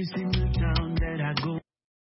every single town that I go.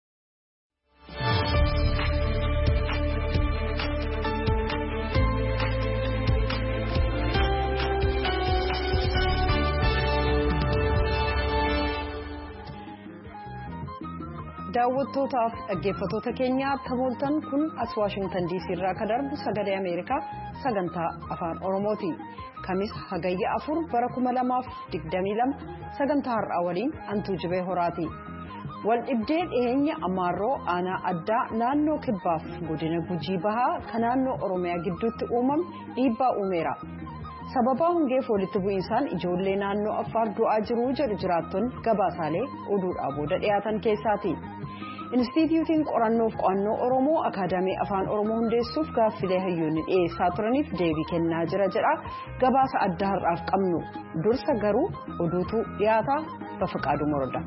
daawwattootaaf dhaggeeffattoota keenya tamooltan kun as Washington DC irraa kan darbu sagalee Ameerikaa sagantaa afaan Oromooti. Kamis hagayya 4 bara 2022 sagantaa har'aa waliin antuu jibee horaati. Wal dhibdee dhiyeenya Amaaroo aanaa addaa naannoo kibbaaf godina Gujii Bahaa kan naannoo Oromiyaa gidduutti uumame dhiibbaa uumeera. Sababa hungeef walitti bu'iinsaan ijoollee naannoo Affaar du'aa jiru jedhu jiraattonni gabaasaalee oduudhaa booda dhiyaatan keessaati. Instituutiin qorannoof qo'annoo Oromoo Akaadaamii Afaan Oromoo hundeessuuf gaaffilee hayyoonni dhiyeessaa turaniif deebii kennaa jira jedha gabaasa adda har'aaf qabnu. Dursa garuu oduutu dhiyaata Bafaqaaduu Morodaa.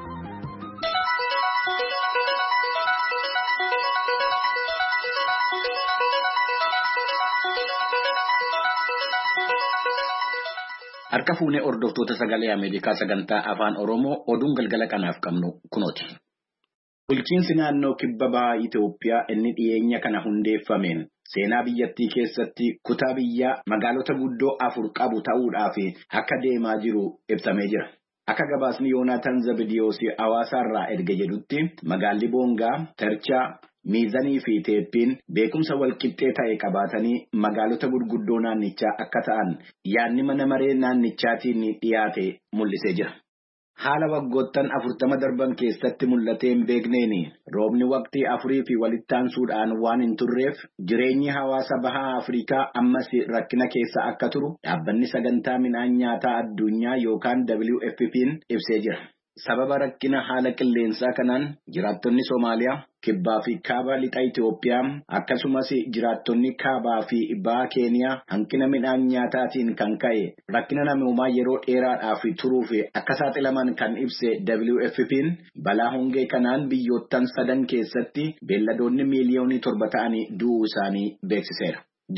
Harka fuunee hordoftoota sagalee Ameerikaa sagantaa afaan Oromoo oduun galgala kanaaf qabnu kunooti. Bulchiinsi naannoo kibba bahaa Itoophiyaa inni dhiyeenya kana hundeeffameen seenaa biyyattii keessatti kutaa biyyaa magaalota guddoo 4 qabu ta'uudhaaf akka deemaa jiru ibsamee jira. Akka gabaasni Yoonaataan Zabidiyoos Hawaasaarraa erga jedhutti magaalli Boongaa, Tarchaa, Miizanii fi Teeppiin beekumsa walqixxee ta'e qabaatanii magaalota gurguddoo naannichaa akka ta'an yaadni mana maree naannichaatiin dhiyaate mul'isee jira. Haala waggoottan 40 darban keessatti mul'ateen beekneen roobni waqtii 4 fi walitti aansuudhaan waan hin turreef jireenyi hawaasa bahaa Afrikaa ammas rakkina keessa akka turu dhaabbanni sagantaa midhaan nyaataa addunyaa yookaan WFP'n ibsee jira. Sababa rakkina haala qilleensaa kanaan jiraattonni Soomaaliyaa kibbaa fi kaaba lixa Itoophiyaa akkasumas jiraattonni kaabaa fi bahaa Keeniyaa hanqina midhaan nyaataatiin kan ka'e rakkina namoomaa yeroo dheeraadhaaf turuuf akka saaxilaman kan ibse WFP'n balaa hongee kanaan biyyoottan 3 keessatti beelladoonni miiliyoonii 7 ta'anii du'uu isaanii beeksiseera.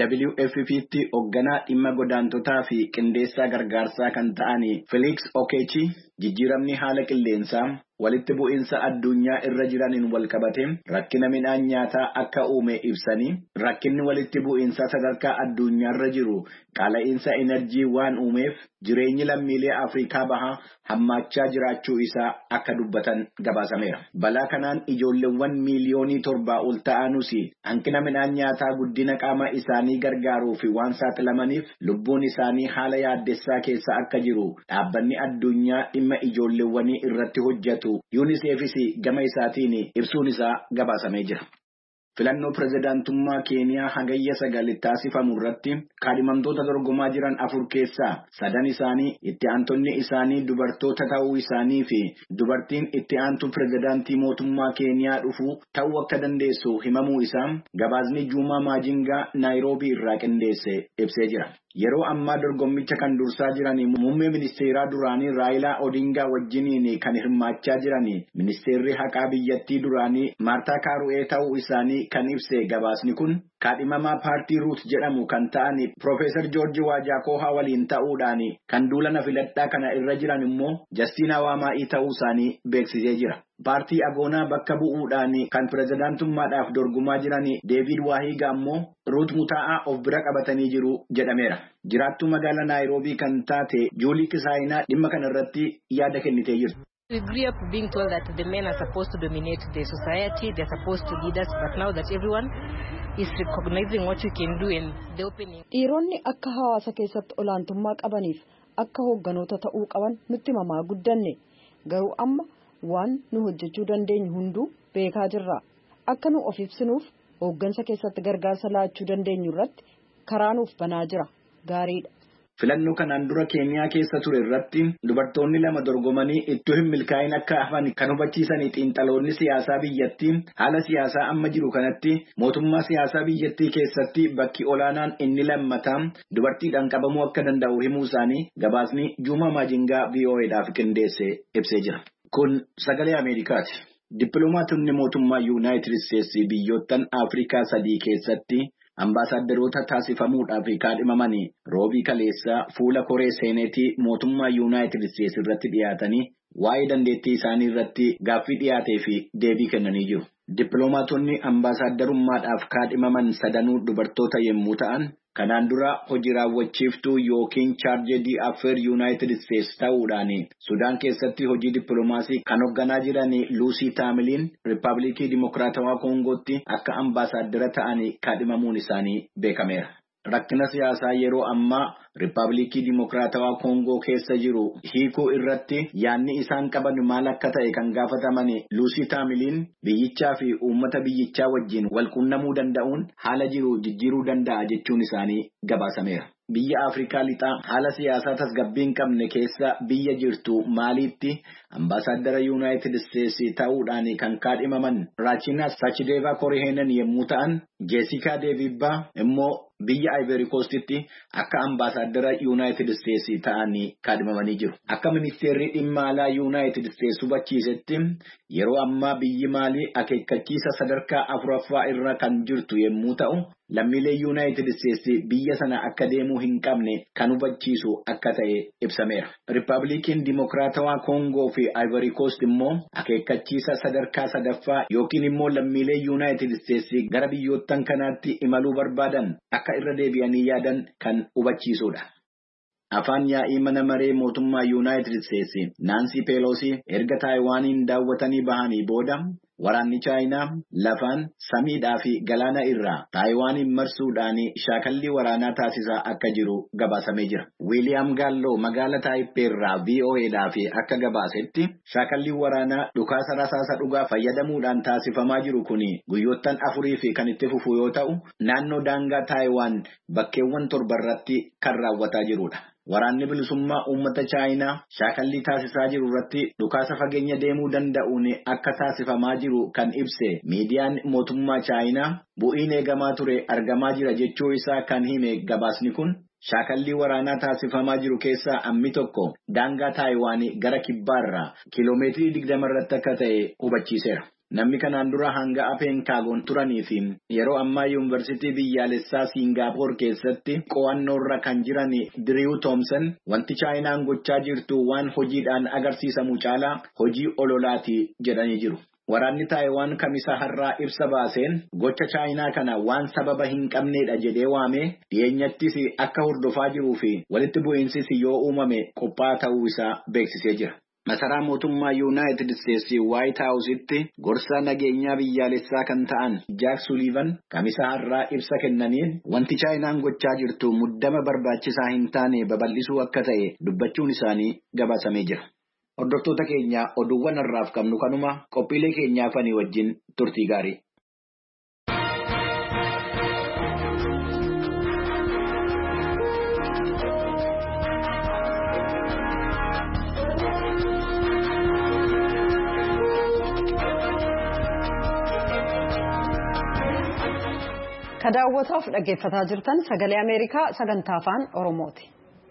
WFP'tti hoogganaa dhimma godaantotaa fi qindeessaa gargaarsaa kan ta'an Felix Okechi jijjiiramni haala qilleensaa walitti bu'iinsa addunyaa irra jiraniin walqabate rakkina midhaan nyaataa akka uume ibsanii rakkinni walitti bu'iinsa sadarkaa addunyaarra jiru qaala'insa enerjii waan uumeef jireenyi lammiilee Afrikaa bahaa hammaachaa jiraachuu isaa akka dubbatan gabaasameera. Balaa kanaan ijoolleewwan miiliyoonii 7 ol ta'anus hanqina midhaan nyaataa guddina qaama isaanii gargaaruu fi waan saaxilamaniif lubbuun isaanii haala yaaddessaa keessa akka jiru dhaabbanni addunyaa dhimma ijoolleewwanii irratti hojjetu UNICEF's gama isaatiin ibsuun isaa gabaasamee jira. Filannoo pirezidaantummaa Keeniyaa hagayya 9 taasifamu irratti kaadhimamtoota dorgomaa jiran 4 keessaa 3 isaanii itti aantonni isaanii dubartoota ta'uu isaanii fi dubartiin itti aantu pirezidaantii mootummaa Keeniyaa dhufuu ta'uu akka dandeessu himamuu isaa gabaasni Juumaa Maajingaa Naayiroobii irraa qindeesse ibsee jira. Yeroo ammaa dorgommicha kan dursaa jiran muummee ministeeraa duraanii Raayilaa Odingaa wajjiniin kan hirmaachaa jiran ministeerri haqaa biyyattii duraanii Maartaa Kaaru'ee ta'uu isaanii kan ibse gabaasni kun kaadhimamaa paartii Ruut jedhamu kan ta'an Profeesar Joorji Waajaakoohaa waliin ta'uudhaan kan duula filadhaa kana irra jiran immoo Jastiinaa Waamaa'ii ta'uu isaanii beeksisee jira. Paartii Agoonaa bakka bu'uudhaan kan pirezidaantummaadhaaf dorgomaa jiran Deevid Waahigaa immoo Ruut Mutaa'aa of bira qabatanii jiru jedhameera. Jiraattuu magaalaa Naayiroobii kan taate Juulii Kisaayinaa dhimma kana irratti yaada kennitee jirti. We grew up being told that the men are supposed to dominate the society, they're supposed to lead us, but now that everyone is recognizing what you can do in the opening. Dhiironni akka hawaasa keessatti olaantummaa qabaniif akka hoogganoota ta'uu qaban nutti himamaa guddanne garuu amma waan nu hojjechuu dandeenyu hunduu beekaa jirra. Akka nu of ibsinuuf hooggansa keessatti gargaarsa laachuu dandeenyu irratti karaa nuuf banaa jira. Gaariidha. Filannoo kanaan dura Keeniyaa keessa ture irratti dubartoonni 2 dorgomanii ittoo hin milkaa'in akka hafan kan hubachiisan xiinxaloonni siyaasaa biyyattii haala siyaasaa amma jiru kanatti mootummaa siyaasaa biyyattii keessatti bakki olaanaan inni lammataa dubartiidhaan qabamuu akka danda'u himuu isaanii gabaasni Juumaa Maajingaa VOA'dhaaf qindeesse ibsee jira. Kun sagalee Ameerikaati. Dippiloomaatonni mootummaa Yuunaayitid Isteetsi biyyoottan Afrikaa 3 keessatti ambaasaaddaroota taasifamuudhaaf kaadhimamanii roobii kaleessaa fuula koree seeneetii mootummaa Yuunaayitid Isteetsi irratti dhiyaatanii waa'ee dandeettii isaanii irratti gaaffii dhiyaatee fi deebii kennanii jiru. Dippiloomaatonni ambaasaaddarummaadhaaf kaadhimaman sadanuu dubartoota yommuu ta'an, kanaan dura hojii raawwachiiftuu yookiin chaarjii affair Yuunaayitid Isteetsi ta'uudhaan Sudaan keessatti hojii dippiloomaasii kan hoogganaa jiran Luusii Taamiliin Riippaabilikii Dimokiraatawaa Koongootti akka ambaasaadara ta'anii kaadhimamuun isaanii beekameera. Rakkina siyaasaa yeroo ammaa Riippaabilikii Dimokiraatawaa Koongoo keessa jiru hiikuu irratti yaadni isaan qaban maal akka ta'e kan gaafataman Luusii Taamiliin biyyichaa fi uummata biyyichaa wajjin wal quunnamuu danda'uun haala jiru jijjiiruu danda'a jechuun isaanii gabaasameera. Biyya Afrikaa lixaa haala siyaasaa tasgabbii hin qabne keessa biyya jirtu Maaliitti ambaasaadara Yuunaayitid Isteetsi ta'uudhaan kan kaadhimaman Raachina Sachdeeva Korihenen yommuu ta'an, Jeesikaa Deevibbaa immoo biyya Ivory Coastitti akka ambaasaadara Yuunaayitid Isteetsi ta'anii kaadhimamanii jiru. Akka ministeerri dhimma alaa Yuunaayitid Isteetsi hubachiisetti yeroo ammaa biyyi Maalii akeekkachiisa sadarkaa 4ffaa irra kan jirtu yommuu ta'u, lammiilee Yuunaayitid Isteetsi biyya sana akka deemuu hin qabne kan hubachiisu akka ta'e ibsameera. Riippaabilikiin Dimokiraatawaa Koongoo fi Ivory Coast immoo akeekkachiisa sadarkaa 3ffaa yookiin immoo lammiilee Yuunaayitid Isteetsi gara biyyoottan kanaatti imaluu barbaadan akka irra deebi'anii yaadan kan hubachiisudha. Afaan yaa'ii mana maree mootummaa Yuunaayitid Isteetsi Naansi Peeloosi erga Taayiwaaniin daawwatanii bahanii booda waraanni Chaayinaa lafaan samiidhaa fi galaana irraa Taayiwaaniin marsuudhaan shaakallii waraanaa taasisaa akka jiru gabaasamee jira. Wiiliyaam Gaalloo magaala Taayippee irraa VOA'dhaaf akka gabaasetti shaakallii waraanaa dhukaasa rasaasa dhugaa fayyadamuudhaan taasifamaa jiru kun guyyoottan 4 fi kan itti fufu yoo ta'u, naannoo daangaa Taayiwaan bakkeewwan 7 irratti kan raawwataa jirudha. Waraanni bilisummaa uummata Chaayinaa shaakallii taasisaa jiru irratti dhukaasa fageenya deemuu danda'uun akka taasifamaa jiru kan ibse miidiyaan mootummaa Chaayinaa bu'iin eegamaa ture argamaa jira jechuu isaa kan hime gabaasni kun shaakallii waraanaa taasifamaa jiru keessaa ammi tokko daangaa Taayiwaan gara kibbaarraa kiiloomeetirii 20 irratti akka ta'e hubachiiseera. Namni kanaan dura hanga Apeenkaagoon turanii fi yeroo ammaa yuunivarsiitii biyyaalessaa Siingaappoor keessatti qo'annoorra kan jiran Diriiw Toomsan wanti Chaayinaan gochaa jirtu waan hojiidhaan agarsiisamu caalaa hojii ololaati jedhanii jiru. Waraanni Taayiwaan kamisa har'aa ibsa baaseen gocha Chaayinaa kana waan sababa hin qabneedha jedhee waamee dhiyeenyattis akka hordofaa jiruu fi walitti bu'iinsis yoo uumame qophaa'aa ta'uu isaa beeksisee jira. Masaraa mootummaa Yuunaayitid Isteetsi Waayit Haawusitti gorsaa nageenyaa biyyaalessaa kan ta'an Jaak Suliivan kamisa har'aa ibsa kennaniin wanti Chaayinaan gochaa jirtu muddama barbaachisaa hin taane babal'isuu akka ta'e dubbachuun isaanii gabaasamee jira. Hordoftoota keenya oduuwwan har'aaf qabnu kanuma qophiilee keenyaafanii wajjin turtii gaarii. Kadaawwataaf dhaggeeffataa jirtan sagalee Ameerikaa sagantaa afaan Oromooti.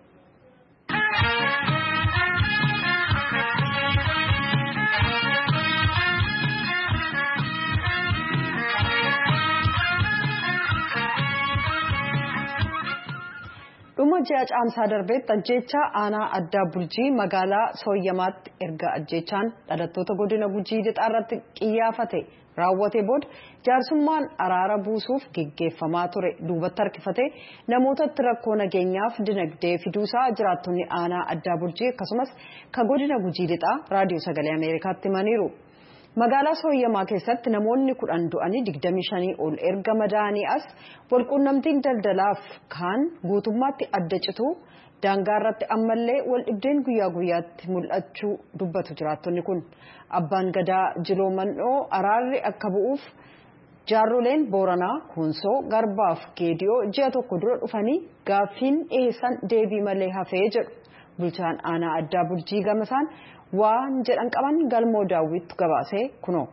Dhuma ji'a caamsaa darbeetti ajjeechaa aanaa addaa Burjii magaalaa Sooyyamaatti erga ajjeechaan dhalattoota godina Gujii lixaa irratti qiyyaafate raawwatee booda jaarsummaan araara buusuuf geggeeffamaa ture duubatti harkifate namootatti rakkoo nageenyaaf dinagdee fiduusaa jiraattonni aanaa addaa Burjii akkasumas ka godina Gujii lixaa raadiyoo sagalee Ameerikaatti himaniiru. Magaalaa Sooyyamaa keessatti namoonni 10 du'anii 25 ol erga madaa'anii as walquunnamtiin daldalaaf kaan guutummaatti adda cituu daangaa irratti ammallee wal dhibdeen guyyaa guyyaatti mul'achuu dubbatu jiraattonni kun. Abbaan Gadaa Jiloo Mandhoo araarri akka bu'uuf jaarroleen Booranaa, Kunsoo, Garbaaf Geediyoo ji'a tokko dura dhufanii gaaffiin dhiyeessan deebii malee hafee jedhu. Bulchaan aanaa addaa Burjii gamasaan waan jedhan qaban galmoo daawwitu gabaasee kunoo.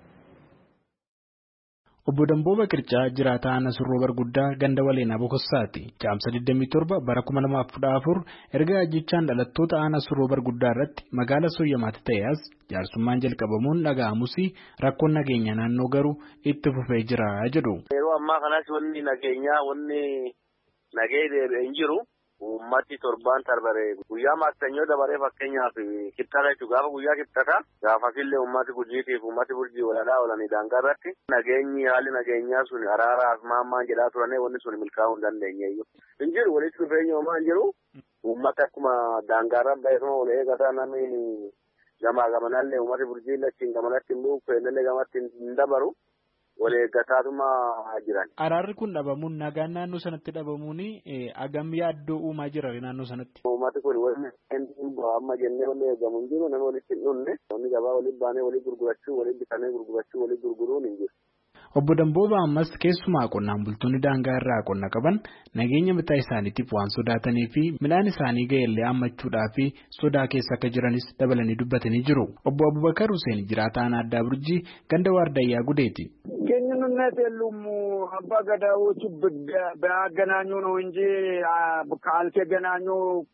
Obbo Dambooba Qircaa jiraataa aanaa Surroo Barguddaa ganda Waleenaa Bokossaati. Caamsa 27 bara 2014 erga ajjechaan dhalattoota aanaa Surroo Barguddaa irratti magaalaa Sooyyamaatti ta'e as jaarsummaan jalqabamuun dhaga'amus rakkoon nageenya naannoo garuu itti fufee jira jedhu. Yeroo ammaa kanas wanni nageenyaa wanni nagee deebi'ee hin jiru. ummati torban tarbare guyyaa maaksanyoo dabaree fakkeenyaaf kibxata jechuun gaafa guyyaa kibxata gaafakillee ummati gujiitiif ummati burjii waladhaa oolanii daangaa irratti nageenyi haalli nageenyaa sun araaraaf maammaan jedhaa turanii wanni sun milkaa'uu hin dandeenyeeyyu. Hin jiru walitti dhufeenya homaa hin jiru ummata akkuma daangaarra baay'atuma ol eegataa namni gamaa gamanallee ummati burjii lachiin gamanatti hin buufu fe'ellee gamatti hin dabaru. Wal eeggataatummaa jiran. Araarri kun dhabamuun nagaan naannoo sanatti dhabamuun agam yaaddoo uumaa jira naannoo sanatti. Uummati kun amma jennee walii eegamu hin jiru nama walitti hin dhufne namni gabaa waliin baanee walii gurgurachuu walii bitanii gurgurachuu walii gurguruun hin jiru. Obbo Dambooba ammas keessumaa qonnaan bultoonni daangaa irraa qonna qaban nageenya mataa isaaniitiif waan sodaatanii fi midhaan isaanii ga'ellee hammachuudhaa fi sodaa keessa akka jiranis dabalanii dubbatanii jiru. Obbo Abubakar Hussein jiraataan addaa burjii ganda Waardayyaa Gudeeti. ግንኙነት የሉም አባ ገዳዎች በአገናኙ ነው እንጂ ካልተገናኙ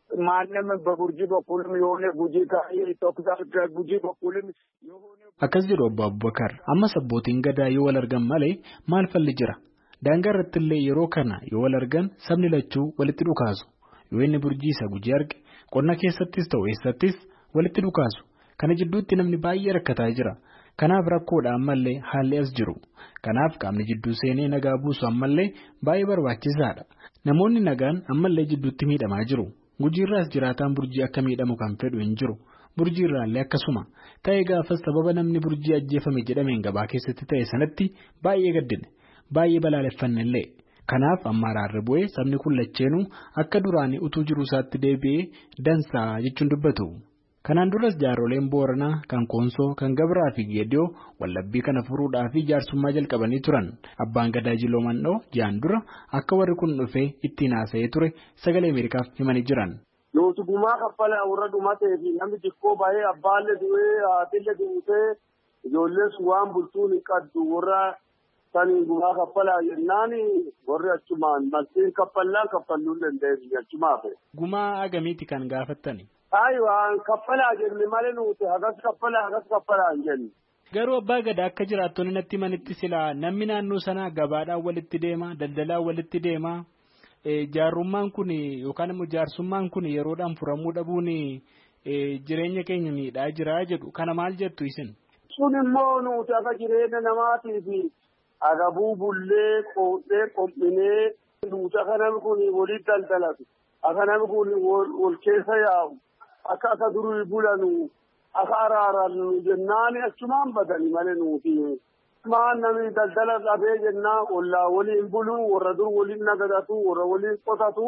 ማንም በቡርጂ በኩልም የሆነ ጉጂ ከኢትዮጵያ ጉጂ በኩልም የሆነ akkas jedhu Obbo Abubakar amma sabbootiin gadaa yoo wal argan malee maal falli jira daangaa irrattillee yeroo kana yoo wal argan sabni lachuu walitti dhukaasu yoo inni burjii isa gujii arge qonna keessattis ta'u eessattis walitti dhukaasu kana jidduutti namni baay'ee rakkataa jira. Kanaaf rakkoodha ammallee haalli as jiru. Kanaaf qaamni jidduu seenee nagaa buusu ammallee baay'ee barbaachisaadha. Namoonni nagaan ammallee jidduutti miidhamaa jiru. Gujiirraas jiraataan burjii akka miidhamu kan fedhu hin jiru. Burjiirraallee akkasuma. Ta'ee gaafas sababa namni burjii ajjeefame jedhameen gabaa keessatti ta'e sanatti baay'ee gaddine. Baay'ee balaaleffannellee. Kanaaf amma araarri bu'ee sabni kun lacheenuu akka duraanii utuu jiru isaatti deebi'ee dansaa jechuun dubbatu. Kanaan duras jaaroleen Booranaa kan Koonsoo kan Gabraa fi Geediyoo wallabbii kana furuudhaa fi jaarsummaa jalqabanii turan. Abbaan Gadaa Jiloo Mandhoo jaan dura akka warri kun dhufee ittiin haasa'ee ture sagalee Ameerikaaf himanii jiran. Nuti gumaa kaffala warra dhumatee fi namni xiqqoo baay'ee abbaallee du'ee haatiillee du'ee ijoolleen waan bultuun hin qabdu warra sanii gumaa kaffala jennaan warri achumaan maltiin kaffallaan kaffalluu dandeessu achumaaf. Gumaa agamiiti kan gaafattani? Waan kaffalaa jenne malee nuti hagas kaffalaa hin jenne. Garuu abbaa gadaa akka jiraattonni natti manitti silaa namni naannoo sanaa gabaadhaan walitti deema daldalaan walitti deema jaarrummaan kun yookaan immoo jaarsummaan kun yeroodhaan furamuu dhabuun jireenya keenya miidhaa jira jedhu kana maal jettu isin? Sun immoo nuti akka jireenya namaatiif agabuu bullee qoodhee qophinee nuti akka namni kun walitti daldalatu akka namni kun wal keessa yaa'u. Akka durii bulanu akka araaranu jennaan achumaan badani malee nuti maan namni daldala dhabee jennaan ollaa waliin bulu warra dur waliin nagadatu warra waliin qotatu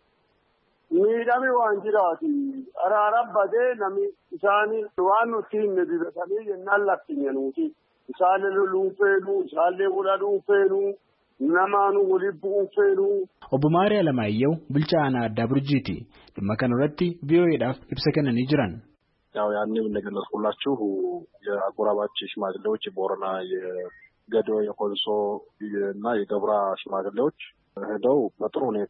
miidhame waan jiraati araaraan badee namni isaanii waan nuti hin dibatanii jennaan lakkinya nuti isaallee loluun feenu isaallee godhaduun feenu namaanu waliin bu'uun feenu. Obbo Maariyaa Lamaayyoo bulchaa aanaa addaa burjiiti. Dhimma kanarratti VOA'dhaaf ibsa kennanii jiran. ያው ያንን እንደገለጽኩላችሁ የአጎራባች ሽማግሌዎች የቦረና የገዶ የኮንሶ እና የገብራ ሽማግሌዎች ሄደው በጥሩ ሁኔታ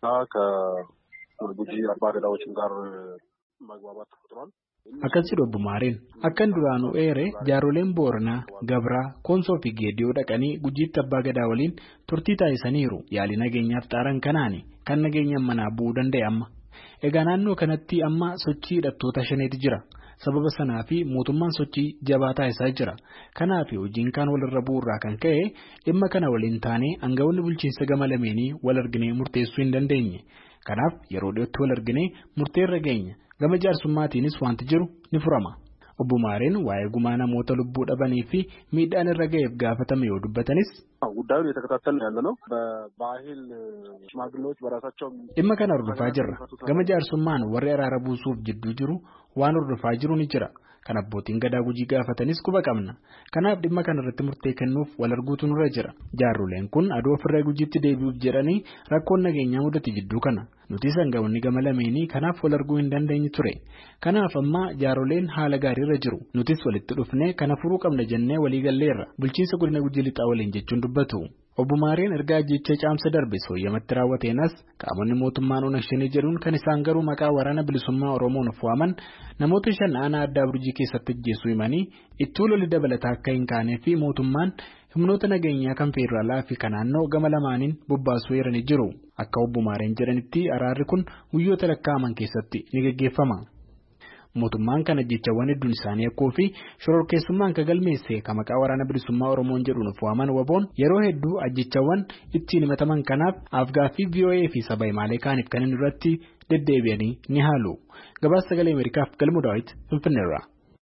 ከጉጂ አባገዳዎች ጋር መግባባት ተፈጥሯል። Akkas jedhu Obbo Maariin akkan duraanuu eere jaaroleen Booranaa Gabraa Koonsoo fi Geediyoo dhaqanii gujiitti abbaa gadaa waliin turtii taasisaniiru yaalii nageenyaaf xaaran kanaani kan nageenya manaa bu'uu danda'e amma. Egaa naannoo kanatti amma sochii hidhattoota shaneeti jira. Sababa sanaa fi mootummaan sochii jabaa taasisaa jira. Kanaaf hojiin kaan walirra bu'uurraa kan ka'e dhimma kana waliin taanee aangawoonni bulchiinsa gama lameenii wal arginee murteessuu hin dandeenye. Kanaaf yeroo dhiyootti wal arginee murteerra geenya. Gama jaarsummaatiinis wanti jiru ni furama. Obbo Maariin waa'ee gumaa namoota lubbuu dhabanii fi miidhaan irra ga'eef gaafatame yoo dubbatanis. ጉዳዩን እየተከታተልን ያለ ነው በባህል ሽማግሌዎች በራሳቸው dhimma kana hordofaa jirra. Gama jaarsummaan warri araara buusuuf jidduu jiru waan hordofaa jiru ni jira. Kan abbootiin gadaa gujii gaafatanis quba qabna. Kanaaf dhimma kana irratti murtee kennuuf wal arguutu nurra jira. Jaarroleen kun adoo ofirraa gujiitti deebi'uuf jedhanii rakkoon nageenyaa mudate jidduu kana. Nuti sangaawwanni gama lameenii kanaaf wal arguu hin dandeenye ture. Kanaaf amma jaarroleen haala gaariirra jiru. Nutis walitti dhufnee kana furuu qabna jennee walii galleerra. Bulchiinsa godina Gujii Lixaa waliin jechuun dubbatu. Obbo Maariin ergaa jecha caamsa darbe sooyyamatti raawwateenas qaamonni mootummaan onashinii jedhuun kan isaan garuu maqaa waraana bilisummaa Oromoon of waaman namoota 5 aanaa addaa burjii keessatti ajjeesuu himanii ittuu lolli dabalataa akka hin kaanee fi mootummaan humnoota nageenyaa kan feederaalaa fi kan naannoo gama lamaaniin bobbaasuu eeranii jiru. Akka obbo Maareen jedhanitti araarri kun guyyoota lakkaa'aman keessatti ni gaggeeffama. Mootummaan kana jechawwan hedduun isaanii akkoo fi shororkeessummaan kan galmeesse kan maqaa waraana bilisummaa Oromoon jedhuun of waaman waboon yeroo hedduu ajjechawwan ittiin himataman kanaaf afgaaffii VOA fi saba himaalee kaaniif kan inni irratti deddeebi'anii ni haalu. Gabaasa sagalee Ameerikaaf Galmuu Daawit Finfinneerraa.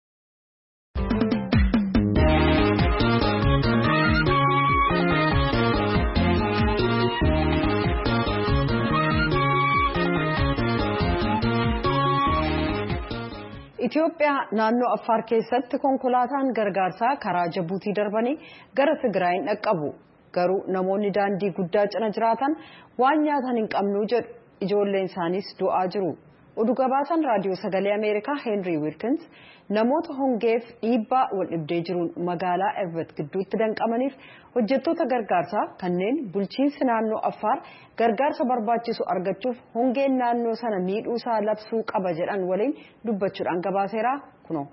Itoophiyaa naannoo Affaar keessatti konkolaataan gargaarsaa karaa Jabuutii darbanii gara Tigraayin dhaqqabu. Garuu namoonni daandii guddaa cina jiraatan waan nyaatan hin qabnu jedhu ijoolleen isaaniis du'aa jiru. Oduu gabaasaan raadiyoo sagalee Ameerikaa Henry Wilkins namoota hongeef dhiibbaa wal dhibdee jiruun magaalaa Erbat gidduutti danqamaniif hojjettoota gargaarsaa kanneen bulchiinsi naannoo Affaar gargaarsa barbaachisu argachuuf hongeen naannoo sana miidhuusaa labsuu qaba jedhan waliin dubbachuudhaan gabaaseera kuno.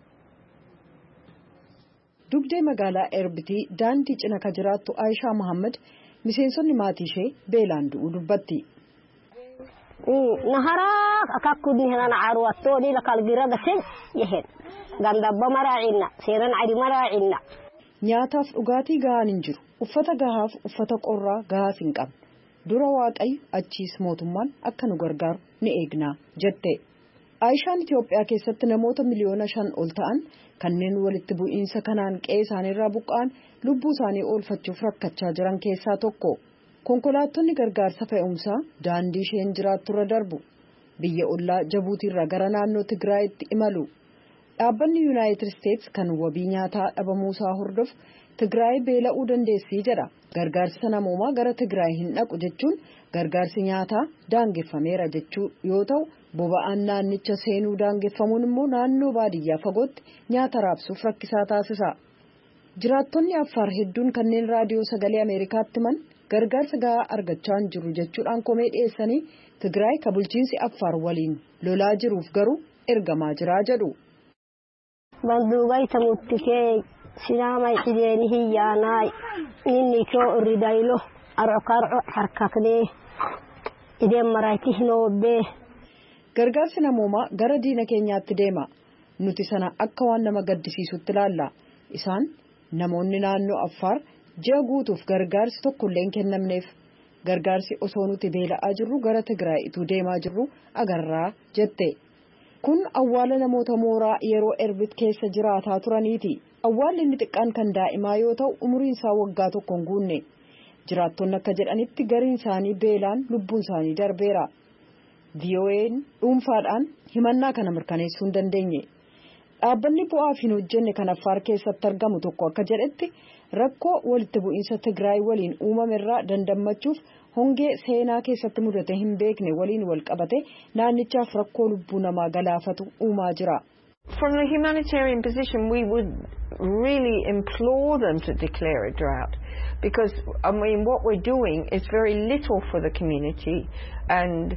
Dugdee magaalaa Erbitii daandii cina ka jiraattu Aishaa Muhammad miseensonni maatii ishee beelaan du'uu dubbatti. نهارك أكاكودني هنا عرواتوني لكالجرا قسم يهن قندب مراعينا سيرن عدي مراعينا nyaataaf dhugaatii gahaan hin jiru uffata gahaaf uffata qorraa gahaas hin qabne dura waaqayyo achiis mootummaan akka nu gargaaru ni eegnaa jette. Aishaan Itoophiyaa keessatti namoota miliyoona 5 ol ta'an kanneen walitti bu'iinsa kanaan qe'ee isaaniirraa buqqa'an lubbuu isaanii oolfachuuf rakkachaa jiran keessaa tokko. Konkolaattonni gargaarsa fe'umsaa daandii isheen jiraatturra darbu biyya ollaa Jabuutiirraa gara naannoo Tigraayitti imalu. Dhaabbanni Yuunaayitid Isteets kan wabii nyaataa dhabamuusaa hordofu Tigraay beela'uu dandeessii jedha. Gargaarsa namoomaa gara Tigraay hin dhaqu jechuun gargaarsi nyaataa daangeffameera jechuu yoo ta'u boba'aan naannicha seenuu daangeffamuun immoo naannoo baadiyyaa fagootti nyaata raabsuuf rakkisaa taasisa. Jiraattonni Affaar hedduun kanneen raadiyoo sagalee Ameerikaatti himan gargaarsa gahaa argachaa hin jiru jechuudhaan komee dhiyeessanii Tigraay ka bulchiinsi Affaar waliin lolaa jiruuf garuu ergamaa jiraa jedhu. Banduugaa tamuutikee sinaama ideeni hiyyaanaay inni koo ridaylo arqarqo harkaklee ideen maraaytii hinoobbee. Gargaarsi namoomaa gara diina keenyaatti deema. Nuti sana akka waan nama gaddisiisutti ilaalla. Isaan namoonni naannoo Affaar ji'a guutuuf gargaarsi tokkollee hin kennamneef gargaarsi osoo nuti beela'aa jirru gara Tigraayituu deemaa jirru agarraa jette. Kun awwaala namoota mooraa yeroo Erbit keessa jiraataa turaniiti. Awwaalli inni xiqqaan kan daa'imaa yoo ta'u umuriin isaa waggaa tokko hin guunne. Jiraattonni akka jedhanitti gariin isaanii beelaan lubbuun isaanii darbeera. VOA'n dhuunfaadhaan himannaa kana mirkaneessuu hin dandeenye. Dhaabbanni bu'aaf hin hojjenne kan Affaar keessatti argamu tokko akka jedhetti rakkoo walitti bu'iinsa Tigraay waliin uumamerraa dandammachuuf hongee seenaa keessatti mudate hin beekne waliin wal qabate naannichaaf rakkoo lubbuu namaa galaafatu uumaa jira. From the humanitarian position, we would really implore them to declare a drought because, I mean, what we're doing is very little for the community and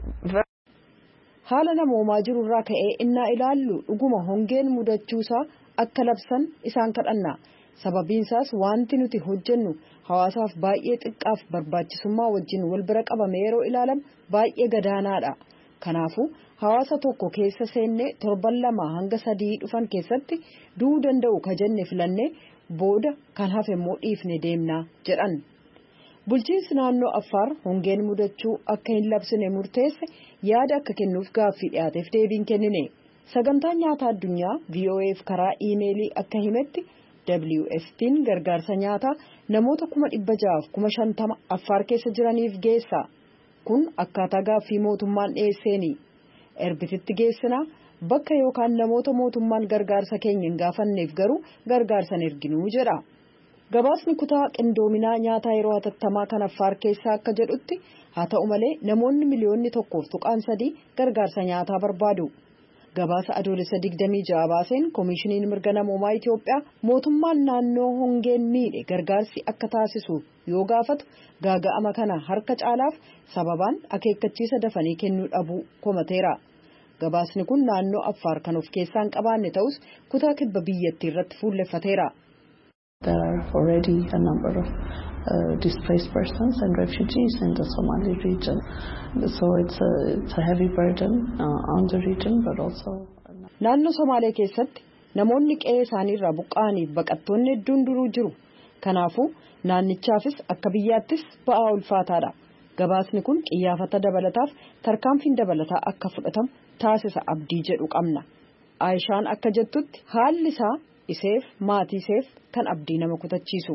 haala namoomaa jirurraa ka'ee innaa ilaallu dhuguma hongeen mudachuusaa akka labsan isaan kadhanna. Sababiinsaas wanti nuti hojjennu hawaasaaf baay'ee xiqqaaf barbaachisummaa wajjin wal bira qabame yeroo ilaalamu baay'ee gadaanaadha. Kanaafuu hawaasa tokko keessa seennee torban 2 hanga 3 dhufan keessatti du'uu danda'u ka jenne filannee booda kan hafe immoo dhiifne deemnaa jedhan. Bulchiinsi naannoo Affaar hongeen mudachuu akka hin labsine murteesse yaada akka kennuuf gaaffii dhiyaateef deebiin kennine. Sagantaan nyaataa addunyaa VOA'f karaa iimeelii akka himetti WFP'n gargaarsa nyaataa namoota 650,000 Affaar keessa jiraniif geessa. Kun akkaataa gaaffii mootummaan dhiyeesseeni. Erbititti geessinaa bakka yookaan namoota mootummaan gargaarsa keenya hin gaafanneef garuu gargaarsan erginuu jedha. Gabaasni kutaa qindoominaa nyaataa yeroo hatattamaa kan Affaar keessaa akka jedhutti haa ta'u malee namoonni miliyoonni 1.3 gargaarsa nyaataa barbaadu. Gabaasa adoolessa 26 baaseen Koomishiniin Mirga Namoomaa Itoophiyaa mootummaan naannoo hongeen miidhe gargaarsi akka taasisu yoo gaafatu gaaga'ama kana harka caalaaf sababaan akeekkachiisa dafanii kennuu dhabuu komateera. Gabaasni kun naannoo Affaar kan of keessaa hin qabaanne ta'us kutaa kibba biyyattii irratti fuulleffateera. There are already a number of displaced persons and refugees in the Somali region. So it's a heavy burden on the region, but also... Naannoo Somaalee keessatti namoonni qe'ee isaaniirraa buqqa'aniif baqattoonni hedduun duruu jiru. Kanaafuu naannichaafis akka biyyaattis ba'aa ulfaataadha. Gabaasni kun qiyyaafata dabalataaf tarkaanfiin dabalataa akka fudhatamu taasisa abdii jedhu qabna. Aayishaan akka jettutti haalli isaa iseef maatii iseef kan abdii nama kutachiisu.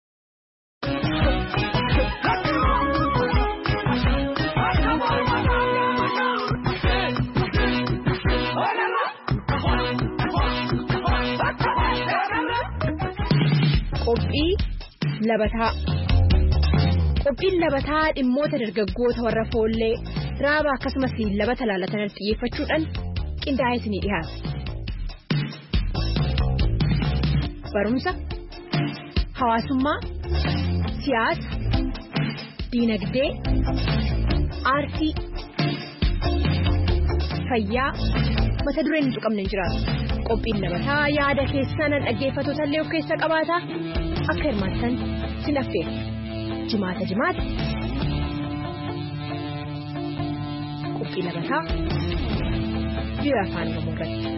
Qophii labataa. Qophiin labataa dhimmoota dargaggoota warra foollee raaba akkasumas labata laalatan xiyyeeffachuudhaan qindaa'ee isinii dhiyaata. Barumsa, hawaasummaa, siyaasa, diinagdee, aartii, fayyaa mata dureen hin tuqamne hin jiraatu. Qophiin labataa yaada keessan dhaggeeffattoota illee of keessa qabaata. Akka hirmaattan sin affeera. Jimaata. Qophii labataa biyya afaan Oromoo irratti.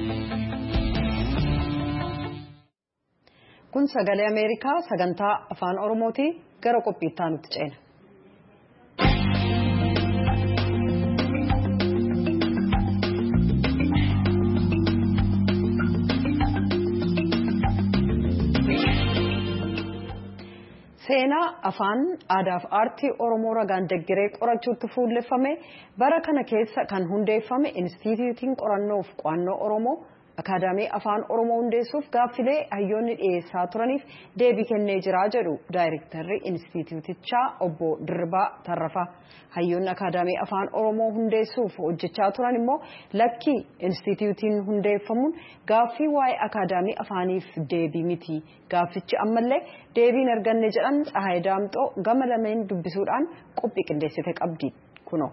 Kun sagalee Ameerikaa sagantaa afaan Oromooti gara qophii itti aanutti ceena. Seenaa afaan aadaa fi aartii Oromoo ragaan deggiree qorachuutti fuulleffame bara kana keessa kan hundeeffame Inistituutiin Qorannoo fi Qo'annoo Oromoo Akaadaamii Afaan Oromoo hundeessuuf gaaffilee hayyoonni dhiyeessaa turaniif deebii kennee jira jedhu Daayirektarri Inistituutichaa obbo Dirribaa Tarrafaa. Hayyoonni Akaadaamii Afaan Oromoo hundeessuuf hojjechaa turan immoo lakkii Inistituutiin hundeeffamuun gaaffii waa'ee Akaadaamii Afaaniif deebii miti. Gaaffichi ammallee deebiin arganne jedhan Tsahaay Daamxoo gama lameen dubbisuudhaan qophii qindeessite qabdi. Kunoo.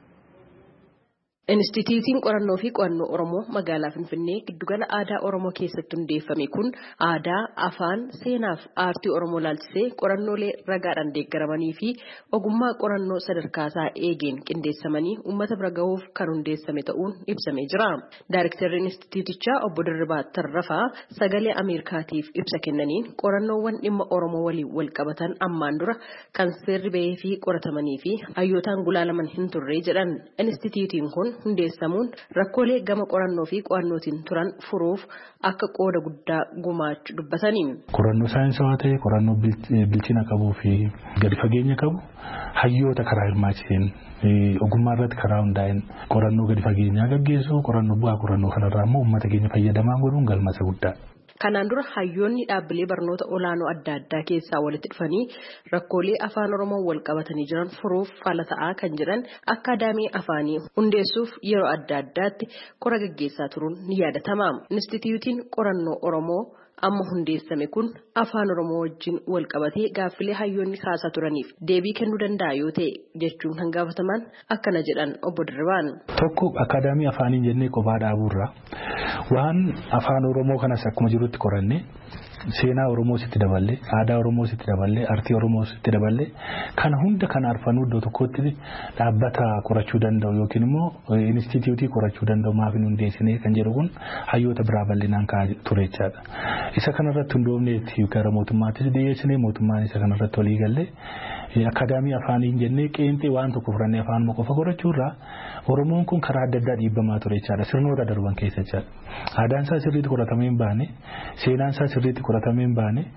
Inistituutiin Qorannoo fi Qo'annoo Oromoo magaalaa Finfinnee giddugala aadaa Oromoo keessatti hundeeffame kun aadaa, afaan, seenaa fi aartii Oromoo laalchisee qorannoolee ragaadhaan deeggaramanii fi ogummaa qorannoo sadarkaasaa eegeen qindeessamanii uummata bira gahuuf kan hundeessame ta'uun ibsamee jira. Daayirektarri Inistituutichaa obbo Dirribaa Tarrafaa sagalee Ameerikaatiif ibsa kennaniin qorannoowwan dhimma Oromoo waliin wal qabatan ammaan dura kan seerri bahee fi qoratamanii fi hayyootaan gulaalaman hin turre jedhan. Inistituutiin kun hundeessamuun rakkoolee gama qorannoo fi qo'annootiin turan furuuf akka qooda guddaa gumaachuu dubbatanii. Qorannoo saayinsawaa ta'e qorannoo bilchina qabuu fi gadi fageenya qabu hayyoota karaa hirmaachiseen ogummaa irratti karaa hundaa'een qorannoo gadi fageenyaa gaggeessu qorannoo bu'aa qorannoo kanarraa immoo uummata keenya fayyadamaa godhuun galmasa guddaa. Kanaan dura hayyoonni dhaabbilee barnoota olaanoo adda addaa keessaa walitti dhufanii rakkoolee afaan Oromoo wal qabatanii jiran furuuf fala ta'aa kan jedhan Akaadaamii Afaanii hundeessuuf yeroo adda addaatti qora gaggeessaa turuun ni yaadatama. Inistituutiin Qorannoo Oromoo amma hundeessame kun afaan Oromoo wajjin wal qabatee gaaffilee hayyoonni kaasaa turaniif deebii kennuu danda'a yoo ta'e jechuun kan gaafataman akkana jedhan obbo Dirribaan. Tokko Akaadaamii Afaanii jennee kophaa dhaabuurra waan afaan Oromoo kanas akkuma jirutti qorannee seenaa Oromoo sitti daballee aadaa Oromoo sitti daballee aartii Oromoo sitti daballee kana hunda kan arfanuu iddoo tokkotti dhaabbata qorachuu danda'u yookiin immoo inistituutii qorachuu danda'u maaf hin hundeessine kan jedhu kun hayyoota biraa bal'inaan kaa'aa ture jechaadha. Isa kanarratti hundoofneetti gara mootummaattis dhiyeessine mootummaan isa kanarratti walii galee Akaadaamii Afaaniin jennee qeenxee waan tokko furannee afaanuma qofa qorachuurraa Oromoon kun karaa adda addaa dhiibbamaa ture jechaadha. Sirnoota darban keessa jechaadha. Aadaan isaa sirriitti qoratamee hin baane, seenaan isaa sirriitti qoratamee hin baane,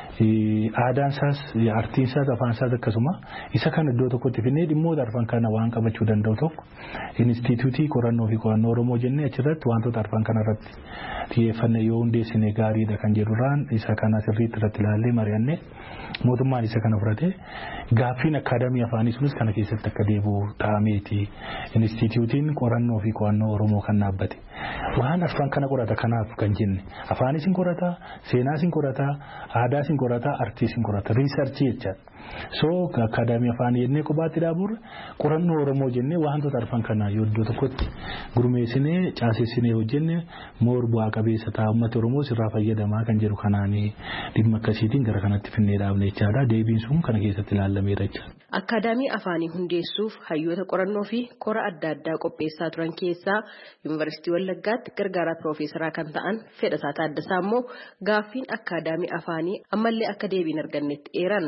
aadaan isaas, aartiin isaas, afaan isaas akkasuma isa kan iddoo tokkotti finnee dhimmoota arfan kana waan qabachuu danda'u tokko Inistituutii Qorannoo fi Qo'annoo Oromoo jennee achirratti wantoota arfan kanarratti xiyyeeffannee yoo hundeessine gaariidha kan jedhurraan isa kana sirriitti irratti ilaallee mari'annee mootummaan isa kana fudhatee gaaffiin Akaadaamii Afaanii sunis kana keessatti akka deebi'u ta'ameeti Inistituutiin Qorannoo fi Qo'annoo Oromoo kan dhaabbate. waan arfan kana qorata kanaaf kan jenne afaanis hin qorata seenaas hin qorata aadaas hin qorata artiis hin qorata riisarchii jecha so akaadaamii afaan jennee kophaatti dhaaburra qorannoo oromoo jennee wantoota arfan kana iddoo tokkotti gurmeessinee caasessinee hojjenne moor bu'aa qabeessa ta'a uummata oromoo sirraa fayyadamaa kan jedhu kanaanii dhimma akkasiitiin gara kanatti finnee dhaabne jechaadha deebiin sun kana keessatti ilaalameera jechaadha. Akaadaamii afaanii hundeessuuf hayyoota qorannoo fi kora adda addaa qopheessaa turan keessaa yuunivarsiitii Wallaggaatti gargaaraa piroofeesaraa kan ta'an Fedhasaa Taaddasaa immoo gaaffiin akaadaamii afaanii ammallee akka deebiin argannetti eeran.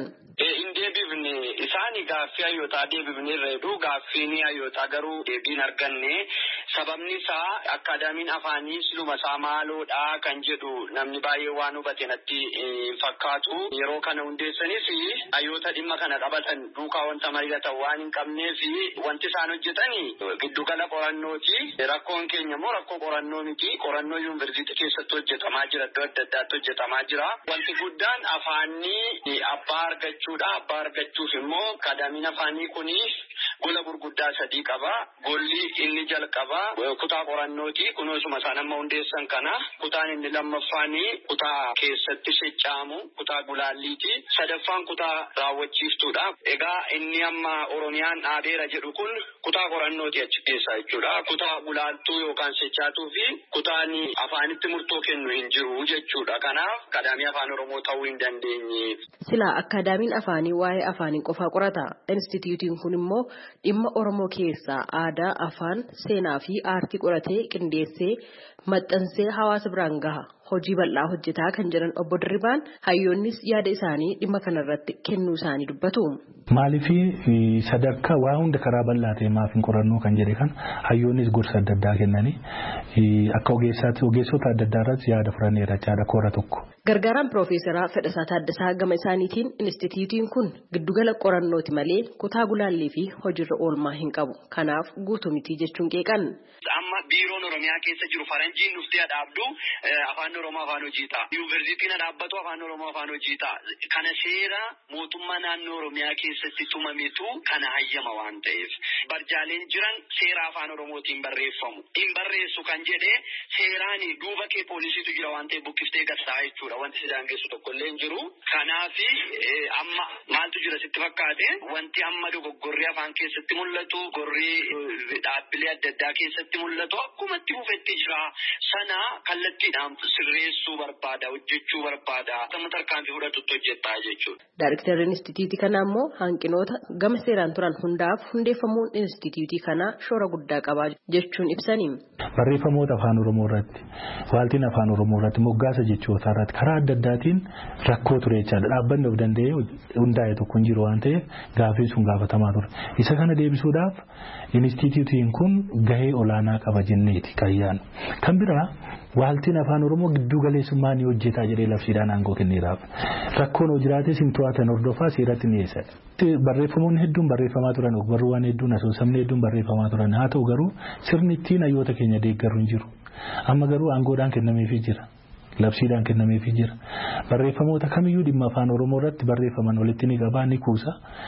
Isaani gaaffii hayyootaa deebifneerra jedhu gaaffiin hayyootaa garuu deebiin arganne sababni isaa akaadaamiin afaanii siluma isaa maaloodha kan jedhu namni baay'ee waan hubate natti fakkaatu yeroo kana hundeessanis hayyoota dhimma kana qabatan duukaa wanta mari'atan waan hin qabneef wanti isaan hojjetanii giddugala qorannooti rakkoon keenya immoo rakkoo qorannoo miti qorannoo yuunivarsiitii keessatti hojjetamaa jira iddoo adda addaatti hojjetamaa jira wanti guddaan afaanii abbaa argachuudha abbaa argachuuf immoo akaadaamiin afaanii kuni gola gurguddaa sadii qaba golli inni jalqaba kutaa qorannooti kunoosuma isaan amma hundeessan kana kutaan inni lammaffaanii kutaa keessatti sochaamu kutaa gulaalliiti sadaffaan kutaa raawwachiiftuudha egaa inni amma oromiyaan dhaabeera jedhu kun kutaa qorannooti achi keessaa jechuudha kutaa gulaaltuu yookaan sochaatuu fi kutaan afaanitti murtoo kennu hin jiru jechuudha kanaaf akaadaamii afaan oromoo ta'uu hin dandeenye. Silaa akaadaamiin afaanii waa'ee afaanii qofaa qorata instituutiin kun immoo dhimma oromoo keessaa aadaa afaan seenaa fi aartii qoratee qindeessee maxxansee hawaasa biraan gaha hojii bal'aa hojjetaa kan jiran obbo Dirribaan hayyoonnis yaada isaanii dhimma kanarratti kennuu isaanii dubbatu. Maaliifii sadarkaa waa hunda karaa bal'aa ta'e maaf hin qorannoo kan jedhe kan hayyoonnis gorsa adda addaa kennanii akka ogeessota adda addaa irratti yaada furaneera jechaadha koora tokko. Gargaaraan piroofeesaraa Fedhasaa Taaddasaa gama isaaniitiin instituutiin kun giddugala qorannooti malee kutaa gulaallii fi hojiirra oolmaa hin qabu kanaaf guutuu miti jechuun qeeqan. Amma biiroon oromiyaa keessa jiru faranjiin dhuftee dhaabdu afaan oromoo afaan hojii ta'a. Yuunivarsiitiin dhaabbatu afaan oromoo afaan hojii ta'a. Kana seera mootummaa naannoo oromiyaa keessatti tumametu kana hayyama waan ta'eef barjaaleen jiran seera afaan oromootiin barreeffamu. Hin barreessu kan jedhe seeraan duuba kee poolisiitu jira waan ta'eef buqqiftee gadsaa jechuudha. Wanti si daangessu tokkollee hin jiru. Kanaaf amma maaltu jira sitti fakkaate wanti amma dogoggorrii afaan keessatti mul'atu gorrii dhaabbilee adda addaa keessatti mul'atu akkuma itti fufetti jira sana kallattiidhaan sirreessuu barbaada hojjechuu barbaada amma tarkaanfii fudhatutti hojjettaa jechuudha. Daayirektarri instituutii kanaa immoo hanqinoota gama seeraan turan hundaaf hundeeffamuun instituutii kanaa shoora guddaa qaba jechuun ibsani. Barreeffamoota afaan oromoo irratti waaltiin afaan oromoo irratti moggaasa jechoota irratti karaa adda addaatiin rakkoo ture jechaadha dhaabbanni of danda'ee hundaa'e tokko hin jiru waan ta'eef gaaffiin sun gaafatamaa ture isa kana deebisuudhaaf instituutiin kun gahee olaanaa qaba jenneeti kayyaan kan biraa waaltiin afaan oromoo gidduu galeessummaa ni hojjetaa jedhee labsiidhaan aangoo kenneeraaf rakkoon hojiraates hin to'atan hordofaa seeratti ni eessa. Barreeffamoonni hedduun barreeffamaa turan ogbarruuwwan hedduun asoosamni hedduun barreeffamaa turan haa ta'u garuu sirni ittiin hayyoota keenya deeggaru hin jiru amma garuu aangoodhaan kennameefii jira. Labsiidhaan kennameefii jira barreeffamoota kamiyyuu dhimma afaan oromoo irratti barreeffaman walitti ni qabaa ni kuusa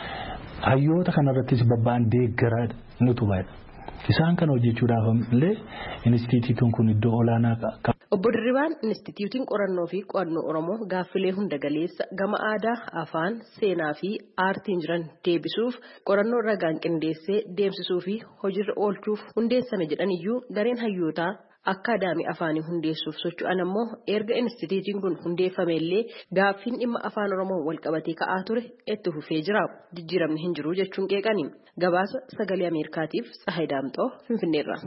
hayyoota kanarrattis babba'an deeggaraa nutu baay'ata isaan kana hojjechuudhaaf illee instituutiin kun iddoo olaanaa qaba. Obbo Dirribaan instituutiin qorannoo fi qo'annoo oromoo gaaffilee hunda galeessa gama aadaa afaan seenaa fi aartiin jiran deebisuuf qorannoo ragaan qindeessee deemsisuu fi hojiirra oolchuuf hundeessame jedhaniyyuu gareen hayyootaa akaadaamii afaanii hundeessuuf socho'an ammoo erga instituutiin kun hundeeffame illee gaaffiin dhimma afaan oromoo walqabatee ka'aa ture itti fufee jira jijjiiramni hin jiru jechuun qeeqani. Gabaasa sagalee Ameerikaatiif Tsahaay Daamxoo Finfinneerra.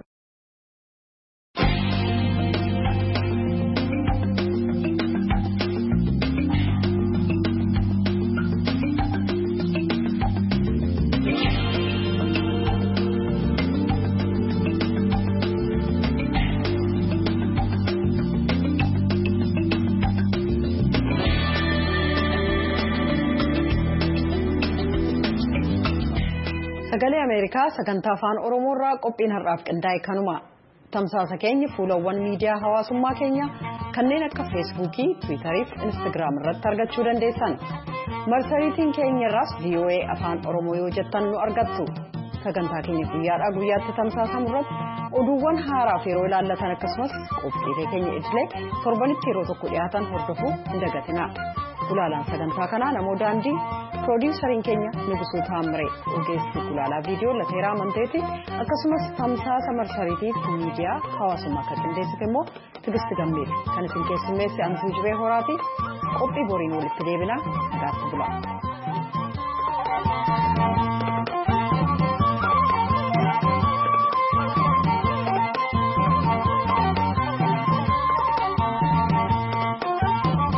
Sagalee Ameerikaa sagantaa afaan Oromoo irraa qophiin har'aaf qindaa'e kanuma tamsaasa keenya fuulawwan miidiyaa hawaasummaa keenya kanneen akka feesbuukii, tiwiitarii fi instaagiraam irratti argachuu dandeessan. Marsariitiin keenya irraas VOA afaan Oromoo yoo jettan nu argattu. sagantaa keenya guyyaadhaa guyyaatti tamsaasamu irratti oduuwwan haaraaf yeroo ilaallatan akkasumas qophiilee keenya idilee torbanitti yeroo tokko dhiyaatan hordofuu hin dagatinaa. Gulaalaan sagantaa kanaa namoo daandii piroodiwusariin keenya Nigusuu Taamiree ogeessi gulaalaa viidiyoo Lateeraa Amanteeti akkasumas tamsaasa marsariitiif miidiyaa hawaasummaa kan qindeessite immoo Tigisti Gammeeti kan isin keessummeessi Antuu Jibee Horaati qophii boriin walitti deebinaa nagaatti bulaa.